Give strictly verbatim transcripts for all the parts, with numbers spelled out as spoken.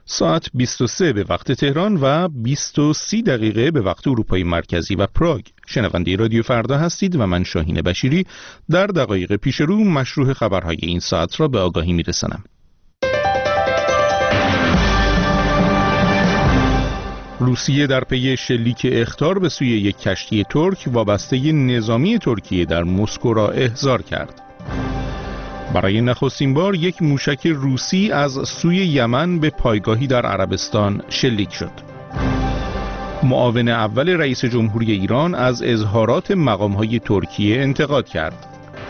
ساعت بیست و سه به وقت تهران و بیست و سی دقیقه به وقت اروپای مرکزی و پراگ. شنونده رادیو فردا هستید و من شاهین بشیری در دقایق پیش رو مشروع خبرهای این ساعت را به آگاهی میرسانم. روسیه در پی شلیک اخطار به سوی یک کشتی ترک وابسته نظامی ترکیه در مسکو را احضار کرد. برای نخستین بار یک موشک روسی از سوی یمن به پایگاهی در عربستان شلیک شد. معاون اول رئیس جمهوری ایران از اظهارات مقام‌های ترکیه انتقاد کرد.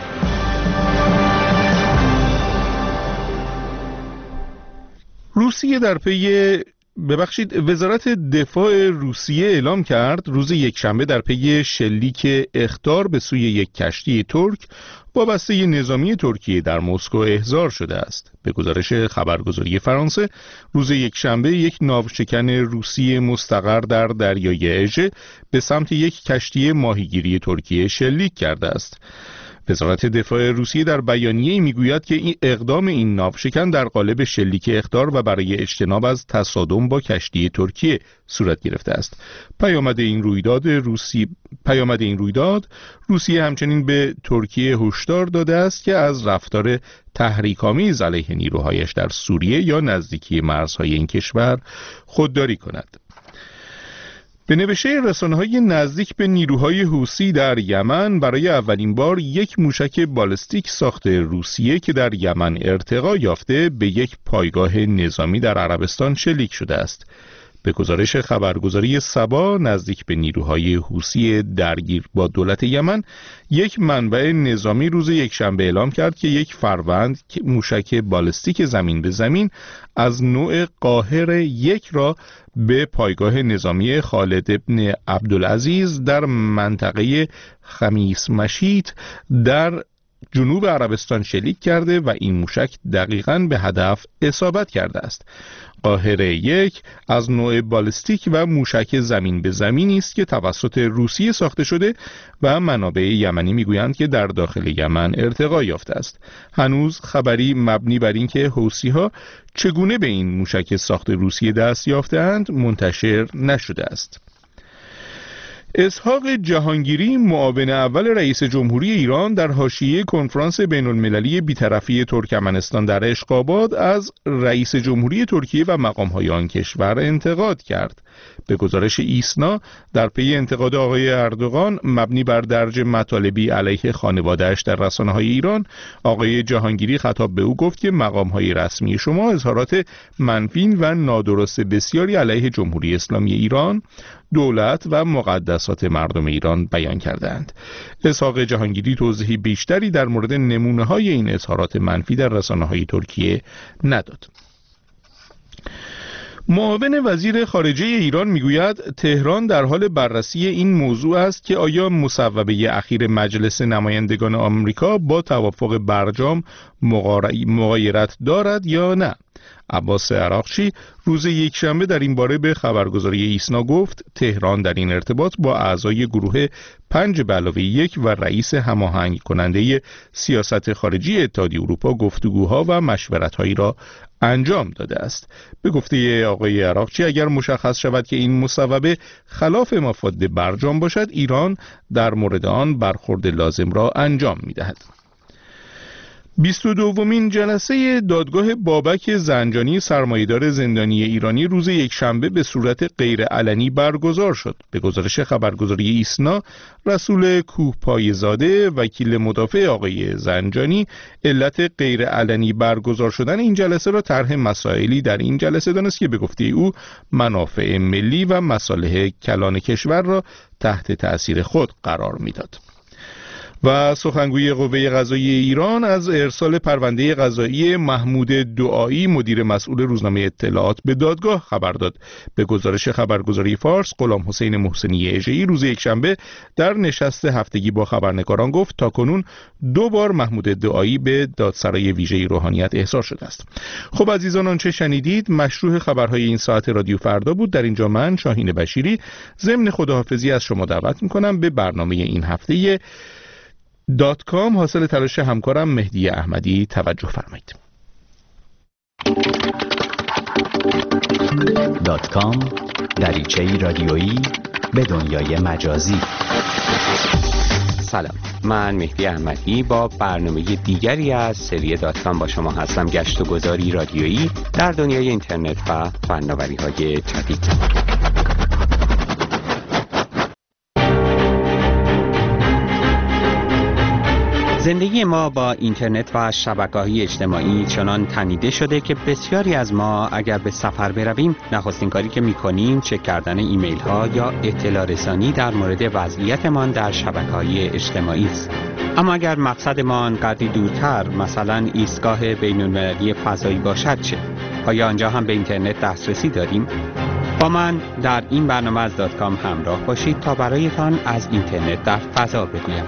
روسیه در پی ببخشید وزارت دفاع روسیه اعلام کرد روز یکشنبه در پی شلیک اخطار به سوی یک کشتی ترک وابسته نظامی ترکیه در مسکو احضار شده است. به گزارش خبرگزاری فرانسه روز یکشنبه یک ناوشکن روسی مستقر در دریای اژه به سمت یک کشتی ماهیگیری ترکیه شلیک کرده است. وزارت دفاع روسیه در بیانیه‌ای میگوید که این اقدام این ناوشکن در قالب شلیک اخطار و برای اجتناب از تصادم با کشتی ترکیه صورت گرفته است. پیامد این رویداد روسی پیامد این رویداد روسیه همچنین به ترکیه هشدار داده است که از رفتار تحریک‌آمیز علیه نیروهایش در سوریه یا نزدیکی مرزهای این کشور خودداری کند. به نوشته رسانه‌های نزدیک به نیروهای حوثی در یمن برای اولین بار یک موشک بالستیک ساخت روسیه که در یمن ارتقا یافته به یک پایگاه نظامی در عربستان شلیک شده است. به گزارش خبرگزاری سبا نزدیک به نیروهای حوثی درگیر با دولت یمن یک منبع نظامی روز یکشنبه اعلام کرد که یک فروند موشک بالستیک زمین به زمین از نوع قاهر یک را به پایگاه نظامی خالد ابن عبدالعزیز در منطقه خمیس مشیط در جنوب عربستان شلیک کرده و این موشک دقیقاً به هدف اصابت کرده است. قاهر یک از نوع بالستیک و موشک زمین به زمینی است که توسط روسیه ساخته شده و منابع یمنی میگویند که در داخل یمن ارتقا یافته است. هنوز خبری مبنی بر اینکه حوثی‌ها چگونه به این موشک ساخت روسیه دست یافته‌اند منتشر نشده است. اسحاق جهانگیری معاون اول رئیس جمهوری ایران در حاشیه کنفرانس بین المللی بی‌طرفی ترکمنستان در اشخاباد از رئیس جمهوری ترکیه و مقام‌های آن کشور انتقاد کرد. به گزارش ایسنا در پی انتقاد آقای اردوغان مبنی بر درج مطالبی علیه خانواده‌اش در رسانه‌های ایران، آقای جهانگیری خطاب به او گفت که مقام‌های رسمی شما اظهارات منفی و نادرست بسیاری علیه جمهوری اسلامی ایران، دولت و مقدسات مردم ایران بیان کردند. اسحاق جهانگیری توضیحی بیشتری در مورد نمونه‌های این اظهارات منفی در رسانه‌های ترکیه نداد. معاون وزیر خارجه ایران میگوید تهران در حال بررسی این موضوع است که آیا مصوبه اخیر مجلس نمایندگان آمریکا با توافق برجام مغایرت دارد یا نه. عباس عراقچی روز یکشنبه در این باره به خبرگزاری ایسنا گفت تهران در این ارتباط با اعضای گروه پنج به علاوه یک و رئیس هماهنگ کننده سیاست خارجی اتحادیه اروپا گفتگوها و مشورت‌هایی را انجام داده است. به گفته آقای عراقچی اگر مشخص شود که این مصوبه خلاف مفاد برجام باشد، ایران در مورد آن برخورد لازم را انجام می‌دهد. بیست و دومین جلسه دادگاه بابک زنجانی سرمایه‌دار زندانی ایرانی روز یکشنبه به صورت غیرعلنی برگزار شد. به گزارش خبرگزاری ایسنا، رسول کوهپایه‌زاده وکیل مدافع آقای زنجانی علت غیرعلنی برگزار شدن این جلسه را طرح مسائلی در این جلسه دانست که به گفته او منافع ملی و مصالح کلان کشور را تحت تأثیر خود قرار می‌داد. و سخنگوی قوه قضاییه ایران از ارسال پرونده قضایی محمود دعایی مدیر مسئول روزنامه اطلاعات به دادگاه خبر داد. به گزارش خبرگزاری فارس، غلام حسین محسنی اژه‌ای روز یکشنبه در نشست هفتگی با خبرنگاران گفت تاکنون دو بار محمود دعایی به دادسرای ویژه روحانیت احضار شده است. خب عزیزان، آنچه شنیدید مشروع خبرهای این ساعت رادیو فردا بود. در اینجا من شاهین بشیری ضمن خداحافظی از شما دعوت می‌کنم به برنامه این هفته دات کام حاصل تلاش همکارم مهدی احمدی توجه فرمایید. دات کام دریچه‌ای رادیویی به دنیای مجازی. سلام، من مهدی احمدی با برنامه دیگری از سری دات کام با شما هستم. گشت و گذاری رادیویی در دنیای اینترنت و فناوری‌های جدید. زندگی ما با اینترنت و شبکه‌های اجتماعی چنان تنیده شده که بسیاری از ما اگر به سفر برویم نخستین کاری که می‌کنیم چک کردن ایمیل ها یا اطلاع رسانی در مورد وضعیتمان در شبکه‌های اجتماعی است. اما اگر مقصدمان قدری دورتر، مثلا ایستگاه بین‌المللی فضایی باشد چه؟ آیا آنجا هم به اینترنت دسترسی داریم؟ با من در این برنامه از دات کام همراه باشید تا برایتان از اینترنت در فضا بگویم.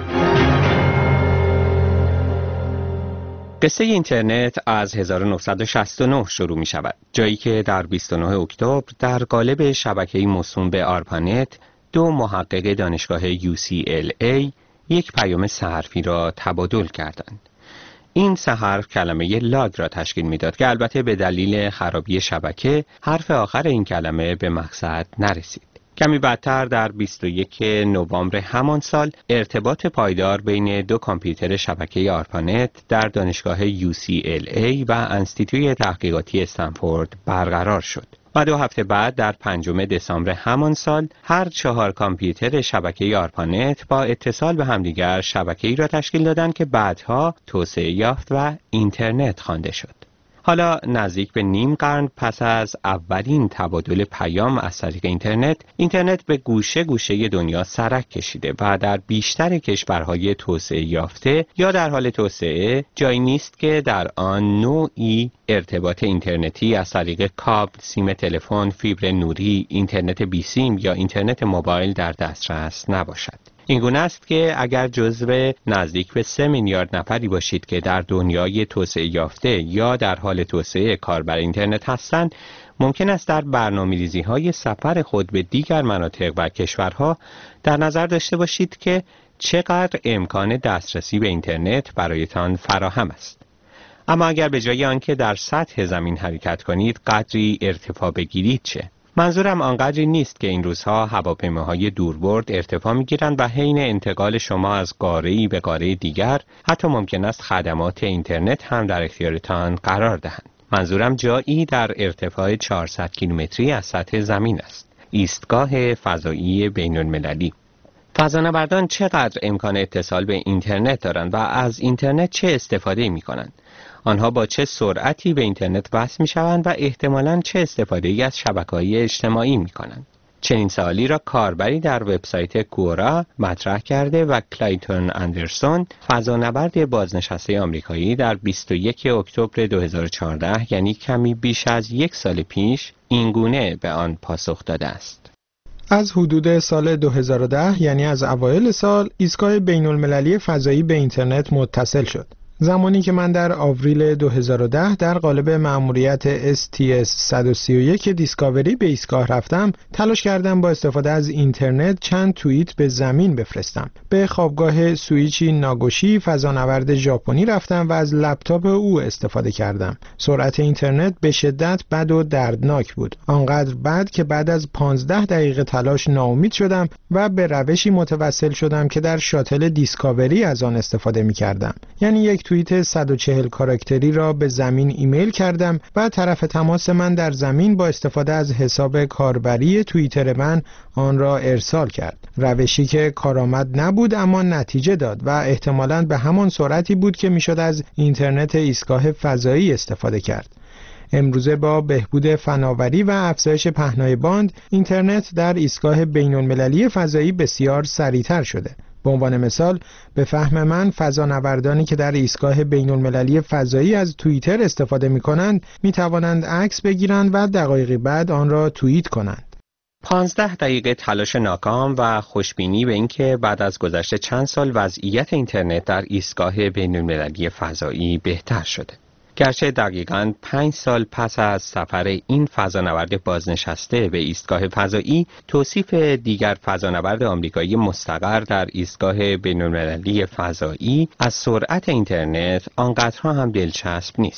قصه اینترنت از هزار و نهصد و شصت و نه شروع می شود، جایی که در بیست و نه اکتبر در قالب شبکه‌ای موسوم به آرپانت دو محقق دانشگاه یو سی ال ای یک پیام سه حرفی را تبادل کردند. این سه حرف کلمه لاگ را تشکیل میداد که البته به دلیل خرابی شبکه حرف آخر این کلمه به مقصد نرسید. کمی بعدتر در بیست و یک نوامبر همان سال ارتباط پایدار بین دو کامپیوتر شبکه آرپانت در دانشگاه یو سی ال ای و انستیتوی تحقیقاتی استنفورد برقرار شد. و دو هفته بعد در پنجم دسامبر همان سال هر چهار کامپیوتر شبکه آرپانت با اتصال به همدیگر شبکه‌ای را تشکیل دادند که بعدها توسعه یافت و اینترنت خوانده شد. حالا نزدیک به نیم قرن پس از اولین تبادل پیام از طریق اینترنت، اینترنت به گوشه گوشه دنیا سرک کشیده و در بیشتر کشورهای توسعه یافته یا در حال توسعه جایی نیست که در آن نوعی ارتباط اینترنتی از طریق کابل، سیم تلفن، فیبر نوری، اینترنت بی سیم یا اینترنت موبایل در دسترس نباشد. این گونه است که اگر جزو نزدیک به سه میلیارد نفری باشید که در دنیای توسعه یافته یا در حال توسعه کاربر اینترنت هستند، ممکن است در برنامه‌ریزی‌های سفر خود به دیگر مناطق و کشورها در نظر داشته باشید که چقدر امکان دسترسی به اینترنت برایتان فراهم است. اما اگر به جای آنکه در سطح زمین حرکت کنید قدری ارتفاع بگیرید چه؟ منظورم آنقدری نیست که این روزها هواپیماهای دوربرد ارتفاع می‌گیرند و حین انتقال شما از قاره‌ای به قاره دیگر حتی ممکن است خدمات اینترنت هم در اختیارتان قرار دهند. منظورم جایی در ارتفاع چهارصد کیلومتری از سطح زمین است. ایستگاه فضایی بین‌المللی. فضانوردان چقدر امکان اتصال به اینترنت دارند و از اینترنت چه استفاده می‌کنند؟ آنها با چه سرعتی به اینترنت وصل می‌شوند و احتمالاً چه استفاده‌ای از شبکه‌های اجتماعی می‌کنند؟ چنین سوالی را کاربری در وبسایت کورا مطرح کرده و کلایتون اندرسون، فضانورد بازنشسته آمریکایی، در بیست و یک اکتبر دو هزار و چهارده، یعنی کمی بیش از یک سال پیش، این گونه به آن پاسخ داده است. از حدود سال دو هزار و ده، یعنی از اوایل سال، ایستگاه بین‌المللی فضایی به اینترنت متصل شد. زمانی که من در آوریل دو هزار و ده در قالب مأموریت اس تی اس صد و سی و یک دیسکاوری به ایستگاه رفتم، تلاش کردم با استفاده از اینترنت چند توییت به زمین بفرستم. به خوابگاه سویچی ناگوشی، فضانورد ژاپنی، رفتم و از لپتاپ او استفاده کردم. سرعت اینترنت به شدت بد و دردناک بود. آنقدر بد که بعد از پانزده دقیقه تلاش ناامید شدم و به روشی متوسل شدم که در شاتل دیسکاوری از آن استفاده می کردم. یعنی یک توییت صد و چهل کاراکتری را به زمین ایمیل کردم و طرف تماس من در زمین با استفاده از حساب کاربری توییتر من آن را ارسال کرد. روشی که کارآمد نبود اما نتیجه داد و احتمالاً به همان سرعتی بود که میشد از اینترنت ایستگاه فضایی استفاده کرد. امروزه با بهبود فناوری و افزایش پهنای باند، اینترنت در ایستگاه بین‌المللی فضایی بسیار سریعتر شده. به عنوان مثال، به فهم من فضانوردانی که در ایستگاه بین‌المللی فضایی از توییتر استفاده می‌کنند، می‌توانند عکس بگیرند و دقایقی بعد آن را توییت کنند. پانزده دقیقه تلاش ناکام و خوشبینی به اینکه بعد از گذشت چند سال وضعیت اینترنت در ایستگاه بین‌المللی فضایی بهتر شده. گرچه دقیقاً پنج سال پس از سفر این فضانورد بازنشسته به ایستگاه فضایی، توصیف دیگر فضانورد آمریکایی مستقر در ایستگاه بین‌المللی فضایی از سرعت اینترنت آنقدرها هم دلچسب نیست.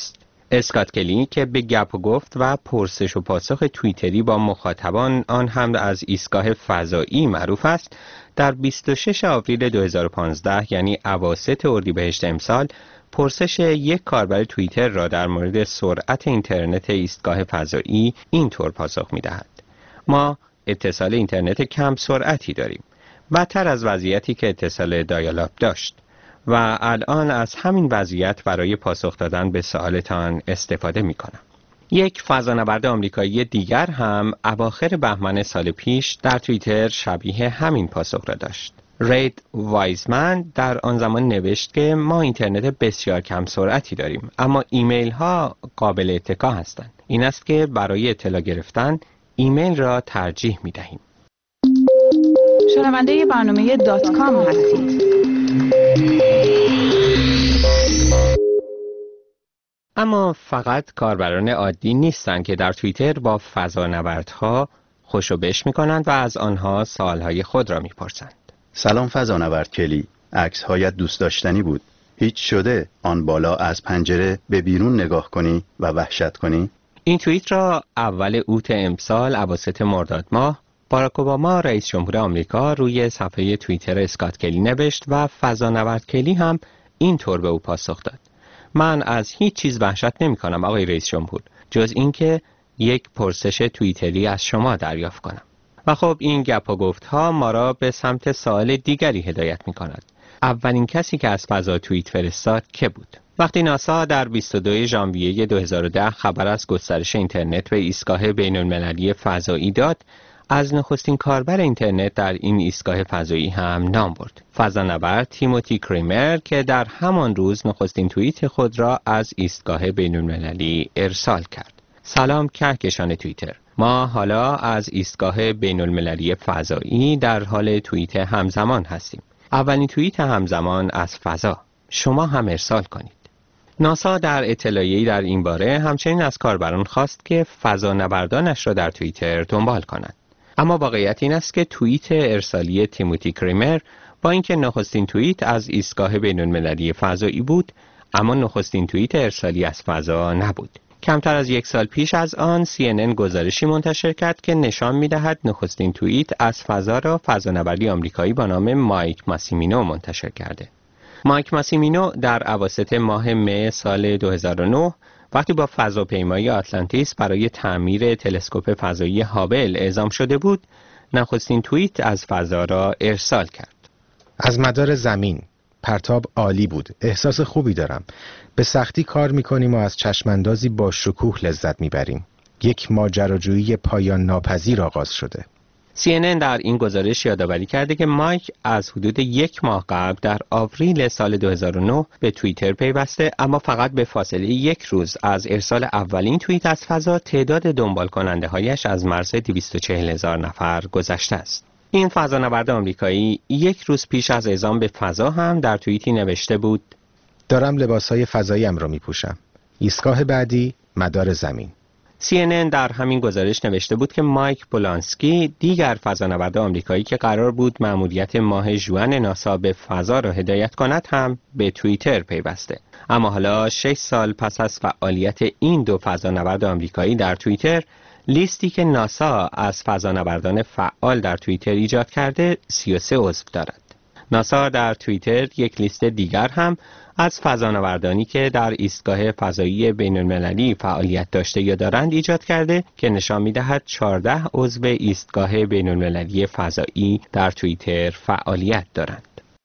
اسکات کلی که به گپ و گفت و پرسش و پاسخ توییتری با مخاطبان آن هم از ایستگاه فضایی معروف است، در بیست و شش آوریل دو هزار و پانزده یعنی اواسط اردیبهشت امسال پرسش یک کاربر توییتر را در مورد سرعت اینترنت ایستگاه فضایی اینطور پاسخ می‌دهد: ما اتصال اینترنت کم سرعتی داریم، بدتر از وضعیتی که اتصال دایال آپ داشت، و الان از همین وضعیت برای پاسخ دادن به سوالتان استفاده می‌کنم. یک فضانورد آمریکایی دیگر هم اواخر بهمن سال پیش در توییتر شبیه همین پاسخ را داشت. رید وایزمن در آن زمان نوشت که ما اینترنت بسیار کم سرعتی داریم، اما ایمیل ها قابل اتکا هستند. این است که برای اطلاع گرفتن ایمیل را ترجیح می دهیم. شنونده برنامه دات کام هستید. اما فقط کاربران عادی نیستند که در توییتر با فضانوردها خوش و بش می کنند و از آنها سوالهای خود را می پرسند. سلام فضانورد کلی، عکس هایت دوست داشتنی بود. هیچ شده آن بالا از پنجره به بیرون نگاه کنی و وحشت کنی؟ این توییت را اول اوت امسال اواسط مرداد ماه باراک اوباما رئیس جمهور آمریکا روی صفحه توییتر اسکات کلی نوشت و فضانورد کلی هم اینطور به او پاسخ داد: من از هیچ چیز وحشت نمی کنم آقای رئیس جمهور، جز اینکه یک پرسش توییتری از شما دریافت کنم. و خب این گپ و گفت ها ما را به سمت سوال دیگری هدایت می کند. اولین کسی که از فضا توییت فرستاد که بود؟ وقتی ناسا در بیست و دو ژانویه دو هزار و ده خبر از گسترش اینترنت به ایستگاه بین المللی فضایی داد، از نخستین کاربر اینترنت در این ایستگاه فضایی هم نام برد: فضانورد تیموتی کریمر که در همان روز نخستین توییت خود را از ایستگاه بین المللی ارسال کرد. سلام کهکشان توییتر، ما حالا از ایستگاه بین المللی فضایی در حال توییت همزمان هستیم. اولین توییت همزمان از فضا، شما هم ارسال کنید. ناسا در اطلاعیه‌ای در این باره همچنین از کاربران خواست که فضانوردانش را در توییتر دنبال کنند. اما واقعیت این است که توییت ارسالی تیموتی کریمر با اینکه نخستین توییت از ایستگاه بین المللی فضایی بود، اما نخستین توییت ارسالی از فضا نبود. کمتر از یک سال پیش از آن سی ان ان گزارشی منتشر کرد که نشان می‌دهد نخستین توییت از فضا را فضانوردی آمریکایی با نام مایک ماسیمینو منتشر کرده. مایک ماسیمینو در اواسط ماه مه سال دو هزار و نه وقتی با فضاپیمای آتلانتیس برای تعمیر تلسکوپ فضایی هابل اعزام شده بود، نخستین توییت از فضا را ارسال کرد. از مدار زمین، پرتاب عالی بود، احساس خوبی دارم. به سختی کار میکنیم و از چشماندازی با شکوه لذت میبریم. یک ماجراجویی پایان ناپذیر آغاز شده. سی ان ان در این گزارش یادآوری کرده که مایک از حدود یک ماه قبل در آوریل سال دو هزار و نه به توییتر پیوسته، اما فقط به فاصله یک روز از ارسال اولین توییت از فضا تعداد دنبال کننده هایش از مرز دویست و چهل هزار نفر گذشته است. این فضانورد آمریکایی یک روز پیش از اعزام به فضا هم در توییتی نوشته بود: دارم لباسهای فضاییم را میپوشم. ایستگاه بعدی مدار زمین. سی ان ان در همین گزارش نوشته بود که مایک پولانسکی، دیگر فضانورد آمریکایی که قرار بود مأموریت ماه ژوئن ناسا به فضا را هدایت کند، هم به توییتر پیوسته. اما حالا شش سال پس از فعالیت این دو فضانورد آمریکایی در توییتر، لیستی که ناسا از فضانوردان فعال در توییتر ایجاد کرده سی و سه عضو دارد. ناسا در توییتر یک لیست دیگر هم از فضانوردانی که در ایستگاه فضایی بین المللی فعالیت داشته یا دارند ایجاد کرده که نشان می‌دهد چهارده عضو ایستگاه بین المللی فضایی در توییتر فعالیت دارند.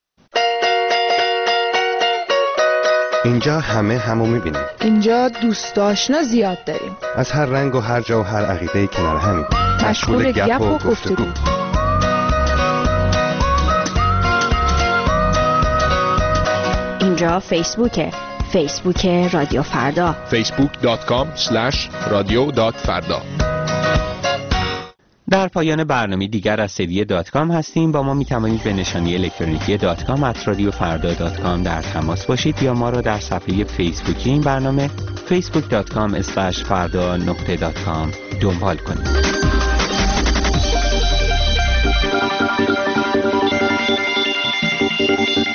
اینجا همه همو می‌بینیم. اینجا دوست آشنا زیاد داریم. از هر رنگ و هر جا و هر عقیده‌ای کنار همیم. مشغول گپ و گفتگو. اینجا فیسبوکه، فیسبوک رادیو فردا، فیسبوک دات کام اسلش رادیو دات فردا. در پایان برنامه دیگر از سری دات کام هستیم. با ما می توانید به نشانی الکترونیکی دات کام ات رادیو فردا دات کام در تماس باشید یا ما را در صفحه فیسبوکی این برنامه فیسبوک دات کام اسلش فردا نقطه دات کام دنبال کنید.